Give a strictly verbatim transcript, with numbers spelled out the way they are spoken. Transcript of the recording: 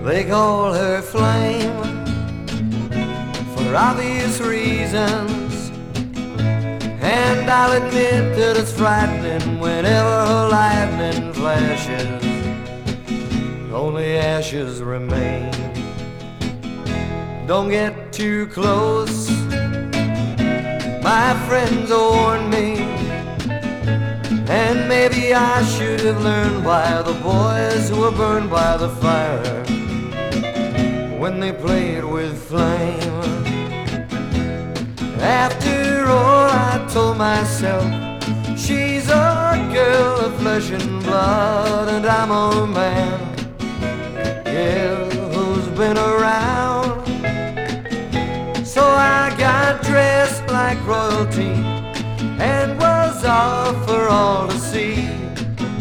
They call her Flame for obvious reasons, and I'll admit that it's frightening whenever her lightning flashes. Only ashes remain. Don't get too close, my friends warned me, and maybe I should have learned why the boys who were burned by the fire when they played with flame. After all, I told myself, she's a girl of flesh and blood, and I'm a man, yeah, who's been around. So I got dressed like royalty and was off for all to